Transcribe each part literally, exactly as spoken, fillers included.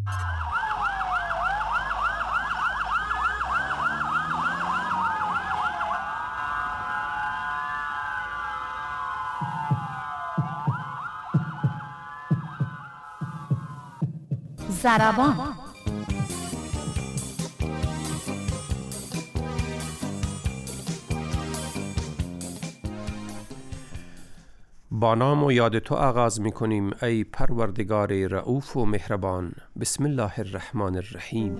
ضربان. با نام و یاد تو آغاز می کنیم ای پروردگار رؤوف و مهربان. بسم الله الرحمن الرحیم.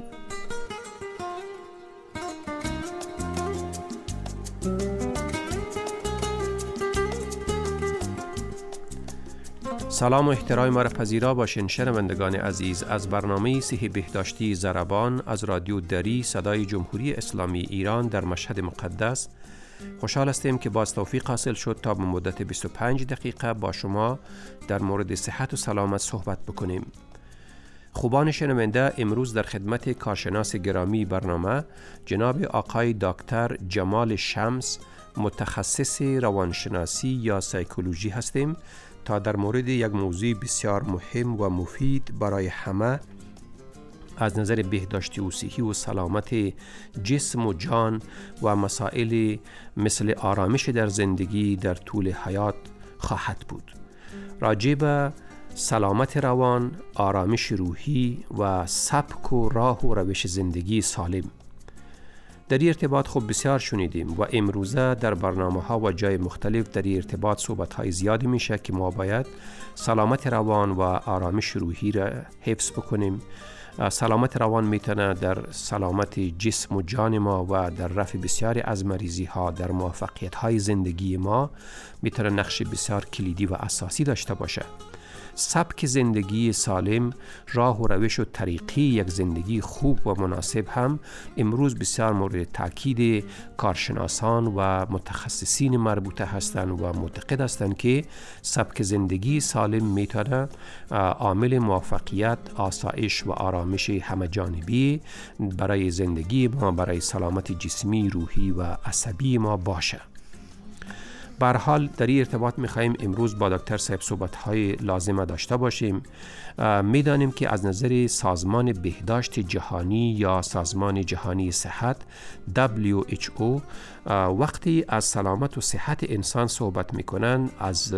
سلام و احترام ما را پذیرا باشین شنوندگان عزیز از برنامه صحی بهداشتی ضربان از رادیو دری صدای جمهوری اسلامی ایران در مشهد مقدس. خوشحال هستیم که باز توفیق حاصل شد تا به مدت بیست و پنج دقیقه با شما در مورد صحت و سلامت صحبت بکنیم. خوبان شنونده، امروز در خدمت کارشناس گرامی برنامه جناب آقای دکتر جمال شمس متخصص روانشناسی یا سایکولوژی هستیم تا در مورد یک موضوع بسیار مهم و مفید برای همه از نظر بهداشتی و صحی و سلامت جسم و جان و مسائل مثل آرامش در زندگی در طول حیات خواهد بود. راجع به سلامت روان، آرامش روحی و سبک و راه و روش زندگی سالم. در این ارتباط خوب بسیار شنیدیم و امروزه در برنامه ها و جای مختلف در این ارتباط صحبت های زیادی میشه که ما باید سلامت روان و آرامش روحی را حفظ بکنیم. سلامت روان میتونه در سلامت جسم و جان ما و در رفع بسیاری از مریضی ها در موفقیت های زندگی ما میتونه نقش بسیار کلیدی و اساسی داشته باشه. سبک زندگی سالم، راه و روش و طریقی یک زندگی خوب و مناسب هم امروز بسیار مورد تاکید کارشناسان و متخصصین مربوطه هستند و معتقد هستند که سبک زندگی سالم میتونه عامل موفقیت، آسایش و آرامش همه جانبی برای زندگی ما، برای سلامت جسمی، روحی و عصبی ما باشه. به هر حال در این ارتباط می‌خوایم امروز با دکتر صاحب صحبت‌های لازمه داشته باشیم. می‌دانیم که از نظر سازمان بهداشت جهانی یا سازمان جهانی صحت دبلیو اچ او وقتی از سلامت و صحت انسان صحبت می‌کنند از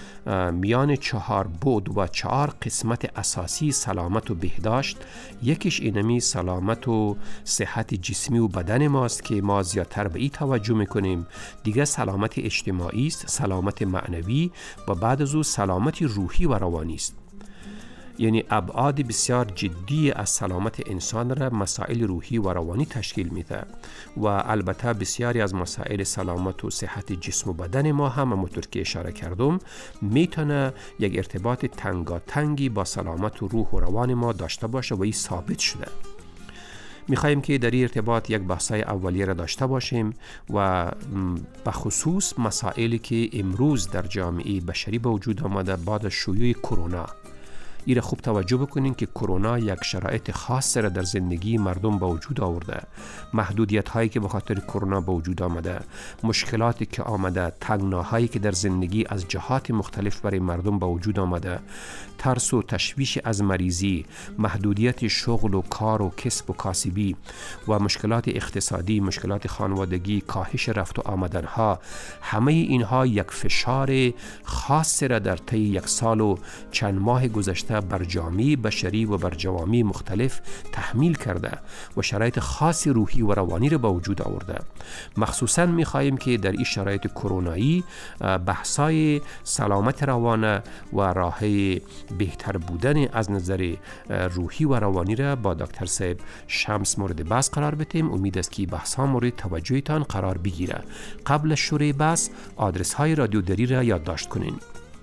میان چهار بود و چهار قسمت اساسی سلامت و بهداشت، یکیش اینمی سلامت و صحت جسمی و بدن ماست که ما زیادتر به این توجه میکنیم. دیگه سلامت اجتماعی است، سلامت معنوی و بعد از او سلامت روحی و روانی است. یعنی ابعاد بسیار جدی از سلامت انسان را مسائل روحی و روانی تشکیل میده و البته بسیاری از مسائل سلامت و صحت جسم و بدن ما هم همونطور که اشاره کردم میتونه یک ارتباط تنگاتنگی با سلامت و روح و روان ما داشته باشه و این ثابت شده. میخواییم که در این ارتباط یک بحثای اولیه را داشته باشیم و به خصوص مسائلی که امروز در جامعه بشری به وجود آمده بعد از شیوع کرونا. این خوب توجه بکنین که کرونا یک شرایط خاص را در زندگی مردم به وجود آورده. محدودیت هایی که به خاطر کرونا به وجود آمده، مشکلاتی که آمده، تنگناهایی که در زندگی از جهات مختلف برای مردم به وجود آمده، ترس و تشویش از مریضی، محدودیت شغل و کار و کسب و کاسبی و مشکلات اقتصادی، مشکلات خانوادگی، کاهش رفت و آمدن ها، همه اینها یک فشار خاص را در طی یک سال و چند ماه گذشته بر جامعه بشری و بر جوامع مختلف تحمیل کرده و شرایط خاصی روحی و روانی را به وجود آورده. مخصوصا می‌خواهیم که در این شرایط کرونایی بحثای سلامت روان و راه بهتر بودن از نظر روحی و روانی را با دکتر صاحب شمس مورد بحث قرار بدیم. امید است که بحث‌ها مورد توجهتان قرار بگیره. قبل از شروع بحث آدرس های رادیو دری را یادداشت کنین: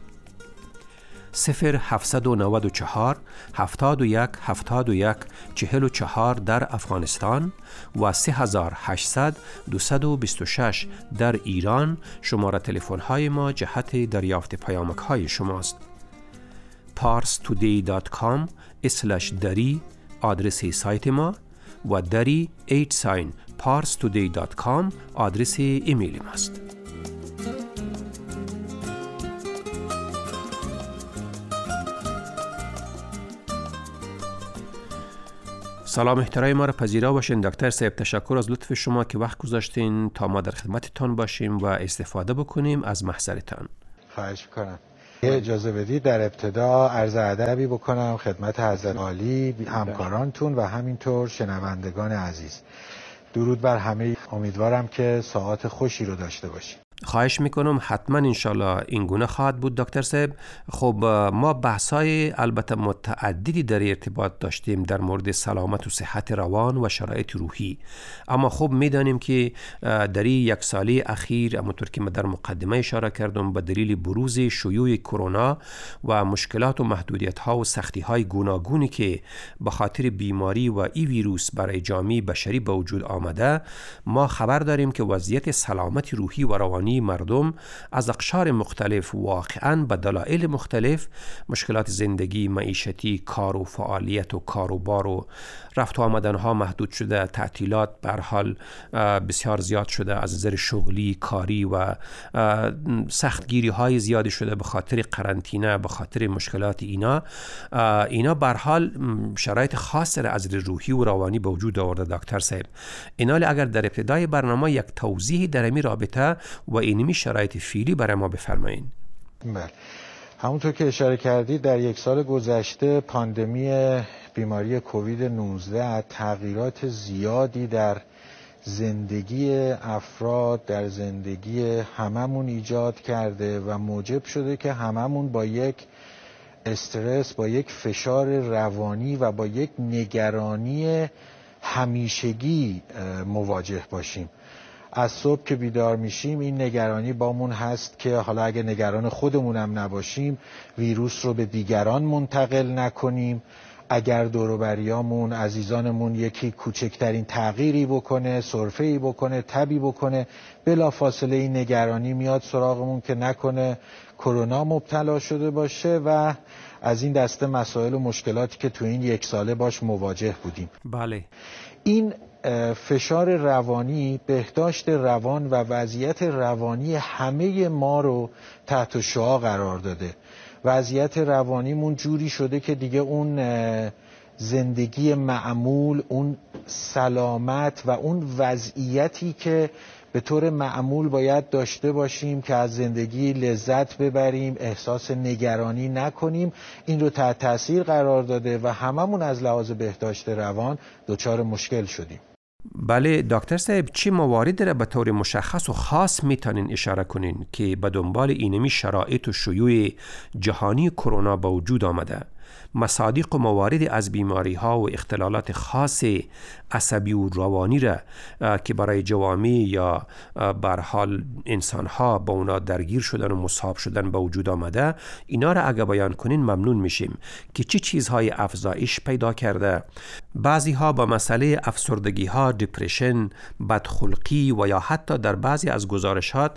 صفر هفتصد و نود و چهار هفتاد و یک هفتاد و یک چهل و چهار در افغانستان و سه هزار و هشتصد دویست و بیست و شش در ایران. شماره تلفن های ما جهت دریافت پیامک های شماست. پارس تودی دات کام اسلش دری آدرس سایت ما و دری ایت ساین پارس تودی دات کام آدرس ایمیل ماست. سلام احترام ما را پذیرا باشین دکتر صاحب. تشکر از لطف شما که وقت گذاشتین تا ما در خدمتتان باشیم و استفاده بکنیم از محضرتان. خواهش میکنم. اجازه بدید در ابتدا عرض ادبی بکنم خدمت حضرت عالی، همکارانتون و همینطور شنوندگان عزیز. درود بر همه. امیدوارم که ساعات خوشی رو داشته باشیم. خواهش میکنم، حتما انشالله این گونه خواهد بود دکتر صاحب. خب ما بحثای البته متعددی در ارتباط داشتیم در مورد سلامت و صحت روان و شرایط روحی، اما خب میدانیم که در یک سالی اخیر همونطور که من در مقدمه اشاره کردم به دلیل بروز شیوع کرونا و مشکلات و محدودیت ها و سختی های گوناگونی که به خاطر بیماری و ای ویروس برای جامعه بشری به وجود آمده، ما خبر داریم که وضعیت سلامت روحی و روانی مردم از اقشار مختلف واقعاً به دلایل مختلف، مشکلات زندگی، معیشتی، کار و فعالیت و کاروبار و رفت و آمدن ها محدود شده، تعطیلات به هر حال بسیار زیاد شده از نظر شغلی، کاری و سختگیری های زیادی شده به خاطر قرنطینه، به خاطر مشکلات اینا اینا به هر حال شرایط خاص را از روحی و روانی به وجود آورده دکتر صاحب. اینال اگر در ابتدای برنامه یک توضیح در این رابطه و اینمی شرایط فعلی برای ما بفرمایید. بله، همونطور که اشاره کردید در یک سال گذشته پاندمی بیماری کووید نوزده تغییرات زیادی در زندگی افراد، در زندگی هممون ایجاد کرده و موجب شده که هممون با یک استرس، با یک فشار روانی و با یک نگرانی همیشگی مواجه باشیم. از صبح که بیدار میشیم این نگرانی بامون هست که حالا اگه نگران خودمونم نباشیم ویروس رو به دیگران منتقل نکنیم، اگر دور و بریامون عزیزانمون یکی کوچکترین تغییری بکنه، سرفه‌ای بکنه، تبی بکنه، بلافاصله این نگرانی میاد سراغمون که نکنه کرونا مبتلا شده باشه و از این دسته مسائل و مشکلاتی که تو این یک ساله باش مواجه بودیم. بله. این فشار روانی، بهداشت روان و وضعیت روانی همه ما رو تحت شعاع قرار داده. وضعیت روانیمون جوری شده که دیگه اون زندگی معمول، اون سلامت و اون وضعیتی که به طور معمول باید داشته باشیم که از زندگی لذت ببریم، احساس نگرانی نکنیم، این رو تحت تاثیر قرار داده و هممون از لحاظ بهداشت روان دچار مشکل شدیم. بله دکتر صاحب، چی مواردی را به طور مشخص و خاص میتونین اشاره کنین که به دنبال اینمی شرایط و شیوع جهانی کرونا به وجود آمده؟ مصادیق و موارد از بیماری ها و اختلالات خاص عصبی و روانی را که برای جوامع یا به هر حال انسان ها با اونا درگیر شدن و مصاب شدن به وجود آمده، اینا را اگه بیان کنین ممنون میشیم که چه چیزهای افزایش پیدا کرده. بعضی ها با مسئله افسردگی ها، دپرشن، بدخلقی و یا حتی در بعضی از گزارشات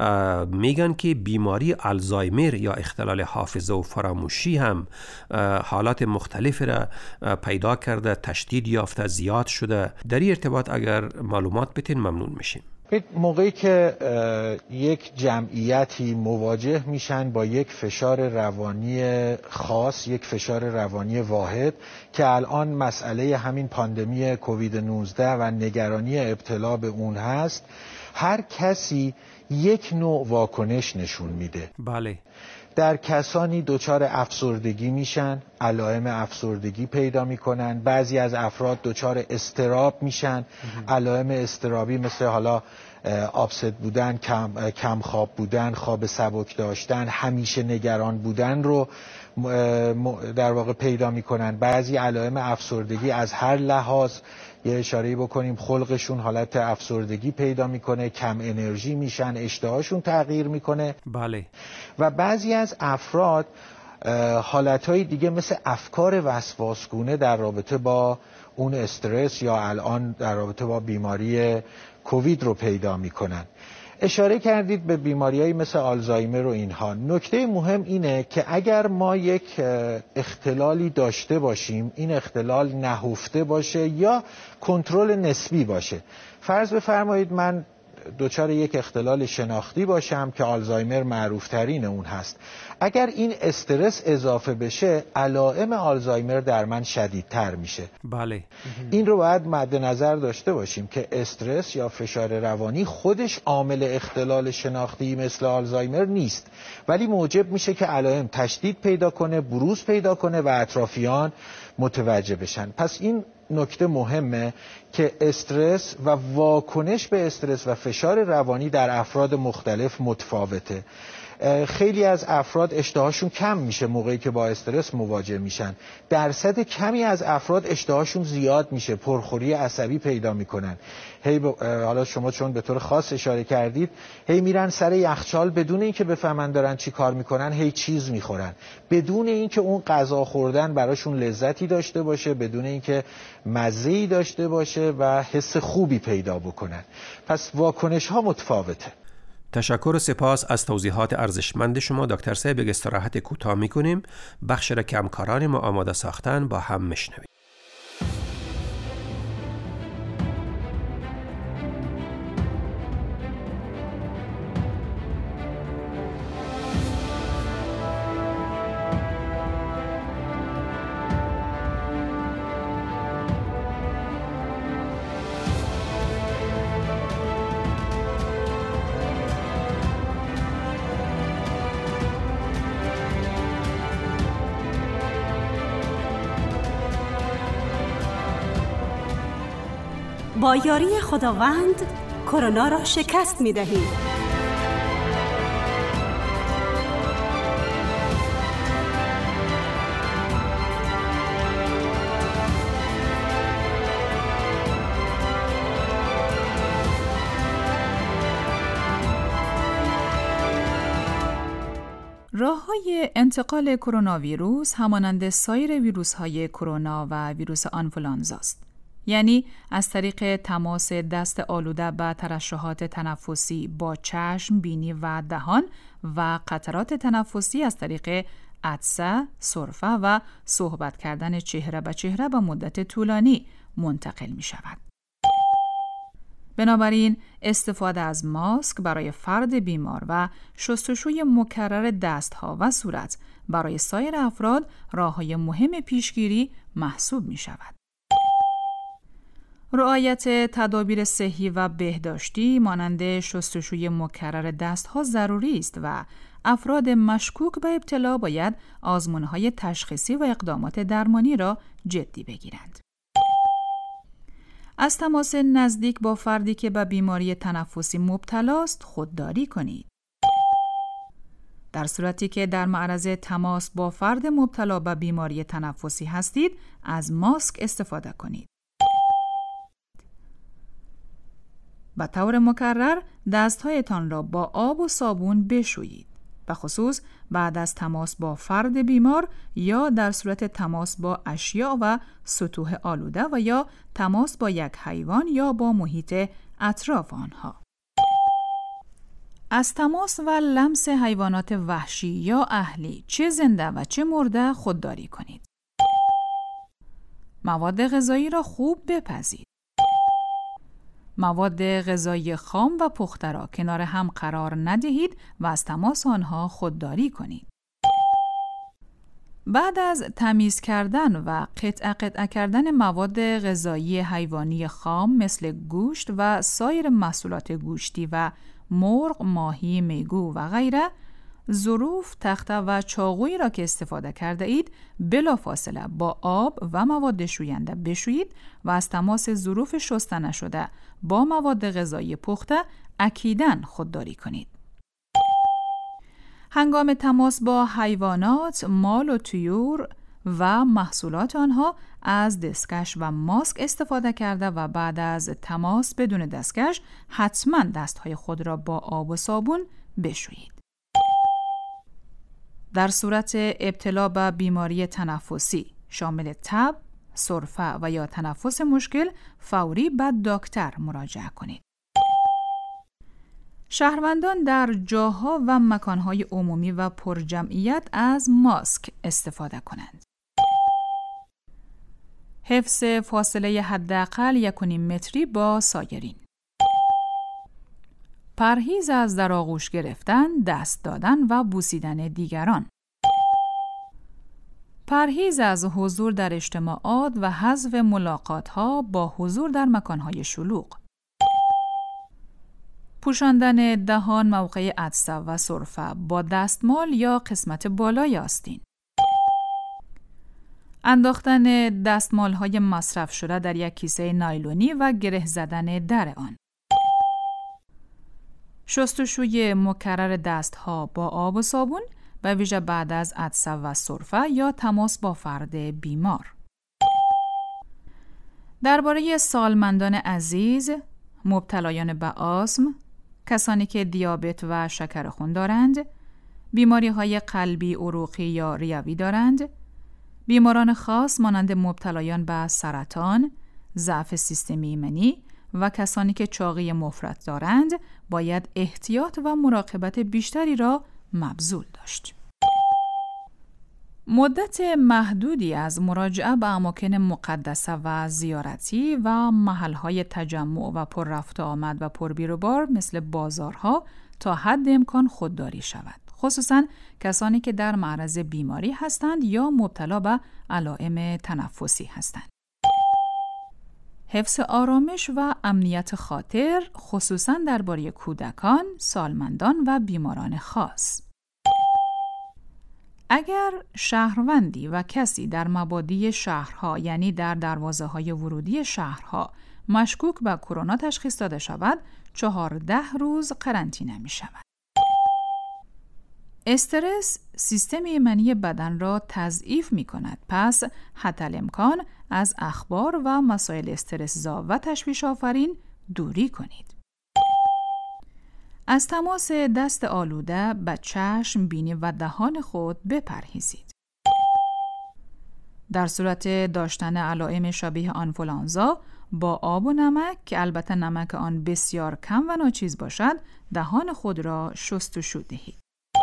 میگن که بیماری آلزایمر یا اختلال حافظه و فراموشی هم حالات مختلف را پیدا کرده، تشدید یافته، زیاد شده. در این ارتباط اگر معلومات بتین ممنون میشیم. موقعی که یک جمعیتی مواجه میشن با یک فشار روانی خاص، یک فشار روانی واحد که الان مسئله همین پاندمی کووید نوزده و نگرانی ابتلا به اون هست، هر کسی یک نوع واکنش نشون میده. بله. در کسانی دچار افسردگی میشن، علائم افسردگی پیدا میکنن. بعضی از افراد دچار اضطراب میشن، علائم اضطرابی مثل حالا آبست بودن، کم, کم خواب بودن، خواب سبک داشتن، همیشه نگران بودن رو در واقع پیدا میکنن. بعضی علائم افسردگی از هر لحاظ، یه اشاره‌ای بکنیم، خلقشون حالت افسردگی پیدا میکنه، کم انرژی میشن، اشتهاشون تغییر میکنه. بله. و بعضی از افراد حالتهای دیگه مثل افکار وسواسگونه در رابطه با اون استرس یا الان در رابطه با بیماری کووید رو پیدا میکنن. اشاره کردید به بیماریایی مثل آلزایمر و اینها. نکته مهم اینه که اگر ما یک اختلالی داشته باشیم، این اختلال نهفته باشه یا کنترل نسبی باشه. فرض بفرمایید من دچار یک اختلال شناختی باشم که آلزایمر معروف ترین اون هست. اگر این استرس اضافه بشه علائم آلزایمر در من شدیدتر میشه. بله. این رو باید مد نظر داشته باشیم که استرس یا فشار روانی خودش عامل اختلال شناختی مثل آلزایمر نیست، ولی موجب میشه که علائم تشدید پیدا کنه، بروز پیدا کنه و اطرافیان متوجه بشن. پس این نکته مهمه که استرس و واکنش به استرس و فشار روانی در افراد مختلف متفاوته. خیلی از افراد اشتهاشون کم میشه موقعی که با استرس مواجه میشن. درصد کمی از افراد اشتهاشون زیاد میشه، پرخوری عصبی پیدا میکنن. هی ب... حالا شما چون به طور خاص اشاره کردید، هی میرن سر یخچال بدون اینکه بفهمن دارن چی کار میکنن، هی چیز میخورن بدون اینکه اون غذا خوردن براشون لذتی داشته باشه، بدون اینکه مزه‌ای داشته باشه و حس خوبی پیدا بکنن. پس واکنش ها متفاوته. تشکر و سپاس از توضیحات ارزشمند شما دکتر صاحب. یک استراحت کوتاه میکنیم، بخش را که همکاران ما آماده ساختن با هم میشنویم. با یاری خداوند کرونا را شکست می‌دهیم. راه‌های انتقال کرونا ویروس همانند سایر ویروس‌های کرونا و ویروس آنفولانزا است. یعنی از طریق تماس دست آلوده به ترشحات تنفسی با چشم، بینی و دهان و قطرات تنفسی از طریق عطسه، سرفه و صحبت کردن چهره به چهره به مدت طولانی منتقل می شود. بنابراین استفاده از ماسک برای فرد بیمار و شستشوی مکرر دستها و صورت برای سایر افراد راه‌های مهم پیشگیری محسوب می شود. رعایت تدابیر صحی و بهداشتی مانند شستشوی مکرر دستها ضروری است و افراد مشکوک به ابتلا باید آزمون‌های تشخیصی و اقدامات درمانی را جدی بگیرند. از تماس نزدیک با فردی که به بیماری تنفسی مبتلاست خودداری کنید. در صورتی که در معرض تماس با فرد مبتلا به بیماری تنفسی هستید، از ماسک استفاده کنید. به طور مکرر دستهایتان را با آب و صابون بشویید، به خصوص بعد از تماس با فرد بیمار یا در صورت تماس با اشیاء و سطوح آلوده و یا تماس با یک حیوان یا با محیط اطراف آنها. از تماس و لمس حیوانات وحشی یا اهلی چه زنده و چه مرده خودداری کنید. مواد غذایی را خوب بپزید. مواد غذایی خام و پخته را کنار هم قرار ندهید و از تماس آنها خودداری کنید. بعد از تمیز کردن و قطعه قطعه کردن مواد غذایی حیوانی خام مثل گوشت و سایر محصولات گوشتی و مرغ، ماهی، میگو و غیره، ظروف، تخته و چاقویی را که استفاده کرده اید بلافاصله با آب و مواد شوینده بشویید و از تماس ظروف شسته نشده با مواد غذایی پخته اکیداً خودداری کنید. هنگام تماس با حیوانات، مال و طیور و محصولات آنها از دستکش و ماسک استفاده کرده و بعد از تماس بدون دستکش حتما دستهای خود را با آب و صابون بشویید. در صورت ابتلا به بیماری تنفسی شامل تب، سرفه و یا تنفس مشکل فوری به دکتر مراجعه کنید. شهروندان در جاها و مکانهای عمومی و پرجمعیت از ماسک استفاده کنند. حفظ فاصله حداقل یک و نیم متری با سایرین. پرهیز از در آغوش گرفتن، دست دادن و بوسیدن دیگران. پرهیز از حضور در اجتماعات و حذف ملاقات‌ها با حضور در مکان‌های شلوغ. پوشاندن دهان موقع عطسه و سرفه با دستمال یا قسمت بالای آستین. انداختن دستمال‌های مصرف شده در یک کیسه نایلونی و گره زدن در آن. شستشوی مکرر دستها با آب و صابون به ویژه بعد از عطسه و سرفه یا تماس با فرد بیمار. درباره سالمندان عزیز، مبتلایان به آسم، کسانی که دیابت و شکر خون دارند، بیماری‌های قلبی، عروقی یا ریوی دارند، بیماران خاص مانند مبتلایان به سرطان، ضعف سیستم ایمنی و کسانی که چاقی مفرط دارند باید احتیاط و مراقبت بیشتری را مبذول داشت. مدت محدودی از مراجعه به اماکن مقدسه و زیارتی و محل‌های تجمع و پر رفت آمد و پر بیر و بار مثل بازارها تا حد امکان خودداری شود، خصوصاً کسانی که در معرض بیماری هستند یا مبتلا به علائم تنفسی هستند. حفظ آرامش و امنیت خاطر، خصوصاً درباره کودکان، سالمندان و بیماران خاص. اگر شهروندی و کسی در مبادی شهرها، یعنی در دروازه‌های ورودی شهرها، مشکوک به کرونا تشخیص داده شود، چهارده روز قرنطینه می شود. استرس سیستم ایمنی بدن را تضعیف می کند، پس حتی الامکان از اخبار و مسائل استرس‌زا و تشویش آفرین دوری کنید. از تماس دست آلوده به چشم، بینی و دهان خود بپرهیزید. در صورت داشتن علائم شبیه آنفولانزا، با آب و نمک که البته نمک آن بسیار کم و ناچیز باشد، دهان خود را شستشو دهید.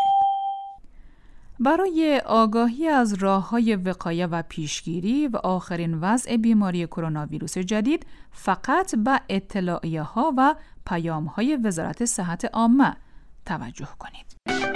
برای آگاهی از راه‌های وقایه و پیشگیری و آخرین وضع بیماری کرونا ویروس جدید، فقط به اطلاعیه‌ها و پیام‌های وزارت صحت عامه توجه کنید.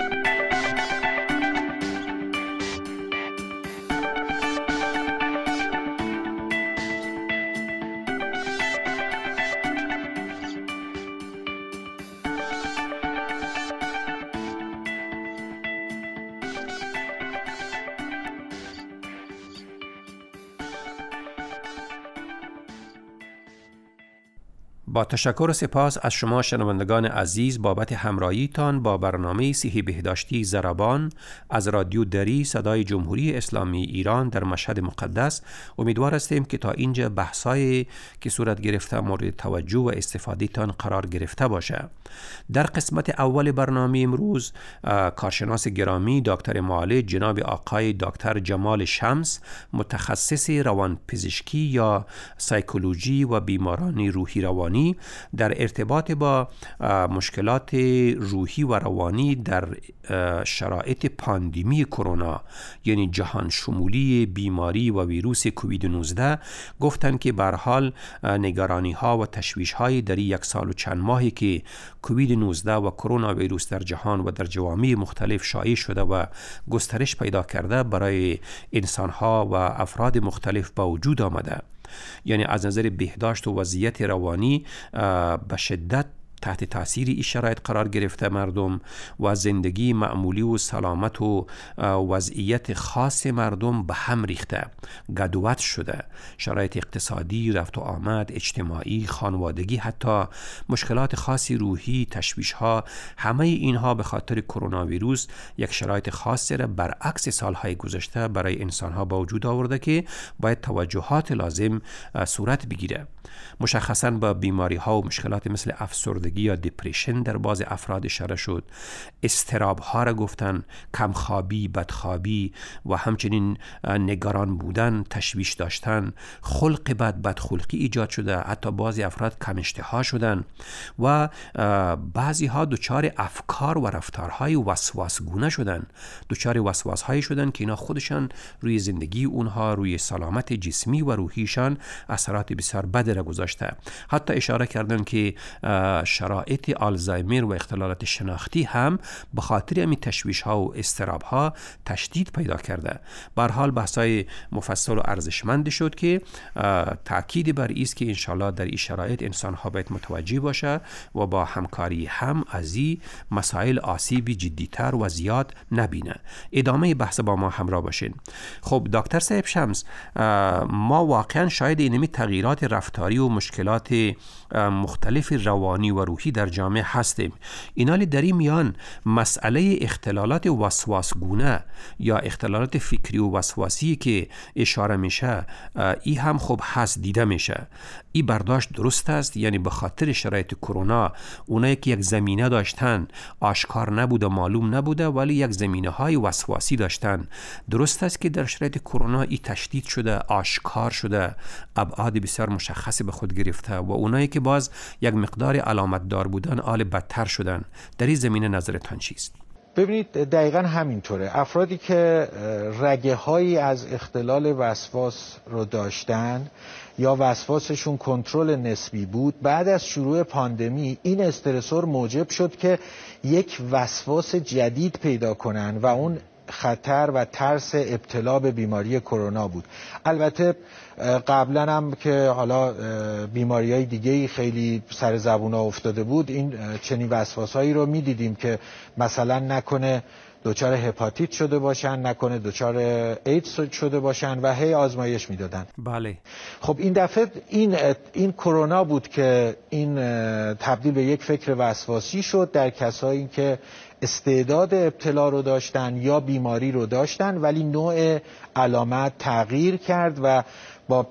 با تشکر و سپاس از شما شنوندگان عزیز بابت همراهیتان با برنامه صحی بهداشتی ضربان از رادیو دری صدای جمهوری اسلامی ایران در مشهد مقدس. امیدوار هستیم که تا اینجا بحثایی که صورت گرفته مورد توجه و استفاده تان قرار گرفته باشه. در قسمت اول برنامه امروز کارشناس گرامی دکتر معالج جناب آقای دکتر جمال شمس، متخصص روانپزشکی یا سایکولوژی و بیماران روحی روانی، در ارتباط با مشکلات روحی و روانی در شرایط پاندمی کرونا، یعنی جهان شمولی بیماری و ویروس کووید نوزده، گفتند که به هر حال نگرانی ها و تشویش های در یک سال و چند ماهی که کووید نوزده و کرونا ویروس در جهان و در جوامع مختلف شایع شده و گسترش پیدا کرده برای انسان ها و افراد مختلف با وجود آمده. یعنی از نظر بهداشت و وضعیت روانی به شدت تحت تاثیر این شرایط قرار گرفته مردم و زندگی معمولی و سلامت و وضعیت خاص مردم به هم ریخته، گدوت شده. شرایط اقتصادی، رفت و آمد، اجتماعی، خانوادگی، حتی مشکلات خاصی روحی، تشویش ها، همه اینها به خاطر کرونا ویروس یک شرایط خاصی را برعکس سالهای گذشته برای انسان ها با وجود آورده که باید توجهات لازم صورت بگیره. مشخصاً با بیماری ها و مشکلات مثل افسردگی یا دپرشن در بعض افراد اشاره شد، اضطراب ها را گفتن، کمخوابی، بدخوابی و همچنین نگران بودن، تشویش داشتن، خلق بد، بدخلقی ایجاد شده، حتی بعضی افراد کم اشتها شدن و بعضی ها دچار افکار و رفتارهای وسواسگونه شدن، دچار وسواسهایی شدن که اینا خودشان روی زندگی اونها، روی سلامت جسمی و روحیشان اثرات بسیار بد را گذاشته. حتی اشاره کردن که شرایط آلزایمر و اختلالات شناختی هم به خاطر همین تشویش ها و اضطراب ها تشدید پیدا کرده. به هر حال بحثای مفصل و ارزشمند شد که تاکید بر است که انشالله در این شرایط انسان ها باید متوجه باشه و با همکاری هم از این مسائل آسیبی جدیتر و زیاد نبینه. ادامه بحث با ما همراه باشین. خب دکتر صاحب شمس، ما واقعا شاید اینمی تغییرات رفتاری و مشکلات مختلف روانی و روحی در جامعه هستیم. اینالی در این میان مسئله اختلالات وسواسگونه یا اختلالات فکری و وسواسی که اشاره میشه، ای هم خب هست، دیده میشه. ای برداشت درست است؟ یعنی به خاطر شرایط کرونا اونایی که یک زمینه داشتن آشکار نبوده، معلوم نبوده، ولی یک زمینه های وسواسی داشتن. درست است که در شرایط کرونا ای تشدید شده، آشکار شده، ابعاد بسیار مشخصی به خود گرفته و اونایی که باز یک مقدار علامت دار بودن حال بدتر شدن. در این زمینه نظرتان چیست؟ ببینید دقیقا همینطوره. افرادی که رگه هایی از اختلال وسواس رو داشتن یا وسواسشون کنترل نسبی بود، بعد از شروع پاندمی این استرسور موجب شد که یک وسواس جدید پیدا کنن و اون خطر و ترس ابتلا به بیماری کرونا بود. البته قبلا هم که حالا بیماری های دیگه خیلی سر زبونا افتاده بود، این چنین وسواسایی رو می دیدیم که مثلا نکنه دچار هپاتیت شده باشن، نکنه دچار ایدز شده باشن و هی آزمایش میدادن. بله. خب این دفعه این این کرونا بود که این تبدیل به یک فکر وسواسی شد در کسایی که استعداد ابتلا رو داشتن یا بیماری رو داشتن، ولی نوع علامت تغییر کرد و با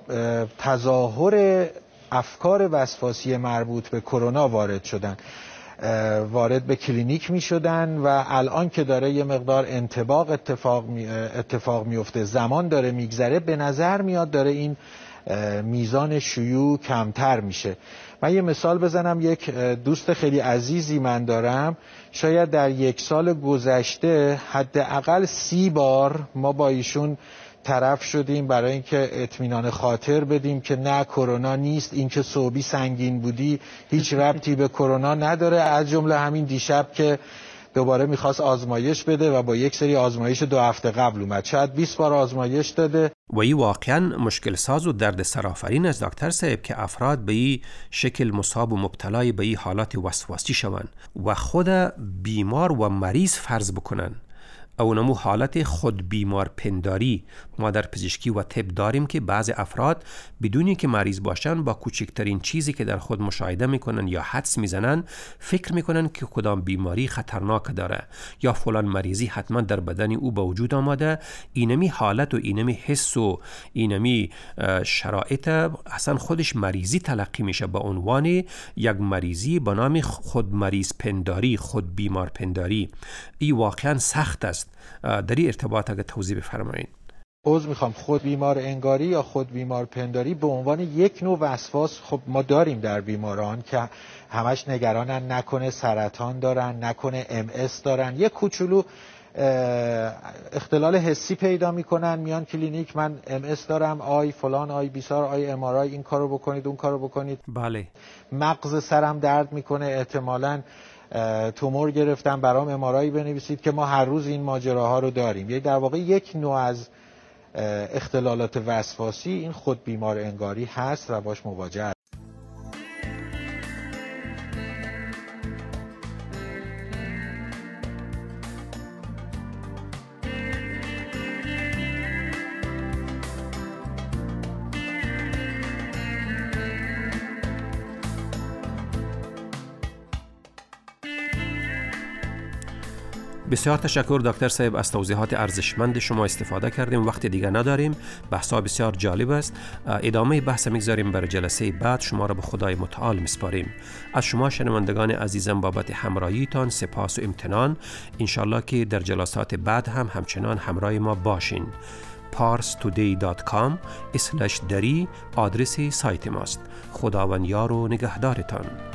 تظاهر افکار وسواسی مربوط به کرونا وارد شدن، وارد به کلینیک می شدن و الان که داره یه مقدار انطباق اتفاق می اتفاق میفته، زمان داره میگذره، به نظر میاد داره این میزان شیوع کمتر میشه. من یه مثال بزنم. یک دوست خیلی عزیزی من دارم، شاید در یک سال گذشته حداقل سی بار ما با ایشون طرف شدیم برای اینکه اطمینان خاطر بدیم که نه کرونا نیست، اینکه صوبی سنگین بودی هیچ ربطی به کرونا نداره. از جمله همین دیشب که دوباره میخواست آزمایش بده و با یک سری آزمایش دو هفته قبل اومد، شاید بیست بار آزمایش داده. و این واقعا مشکل ساز و درد سرآفرین است دکتر صاحب که افراد به این شکل مصاب و مبتلای به این حالات وسواسی شوند و خود بیمار و مریض فرض بکنن. او نمو حالت خود بیمار پنداری ما در پزشکی و طب داریم که بعض افراد بدونی که مریض باشن با کوچکترین چیزی که در خود مشاهده میکنن یا حدس میزنن فکر میکنن که کدام بیماری خطرناک داره یا فلان مریضی حتما در بدن او به وجود آمده. اینمی حالت و اینمی حس و اینمی شرایط اصلا خودش مریضی تلقی میشه به عنوان یک مریضی به نام خود مریض پنداری، خود بیمار پنداری. این واقعا سخت است. در این ارتباط اگه توضیح بفرمایید. عذر میخوام. خود بیمار انگاری یا خود بیمار پنداری به عنوان یک نوع وسواس خب ما داریم در بیماران که همش نگرانن نکنه سرطان دارن، نکنه ام اس دارن، یک کوچولو اختلال حسی پیدا میکنن، میان کلینیک من ام اس دارم، آی فلان، آی بیسار، آی ام آر آی، این کارو بکنید اون کارو بکنید. بله. مغز سرم درد میکنه، احتمالاً تومور گرفتم، برام ام آر آی بنویسید، که ما هر روز این ماجراها رو داریم. یک در واقع یک نوع از اختلالات وسواسی این خود بیمار انگاری هست و باش مواجه است. بسیار تشکر دکتر صاحب، از توضیحات ارزشمند شما استفاده کردیم. وقت دیگه نداریم، بحثا بسیار جالب است. ادامه بحث میگذاریم برای جلسه بعد. شما را به خدای متعال میسپاریم. از شما شنوندگان عزیزم بابت همراهیتان سپاس و امتنان. انشالله که در جلسات بعد هم همچنان همراه ما باشین. پارس تودی دات کام اسلش دری آدرس سایت ماست. خداوند یار و نگهدارتان.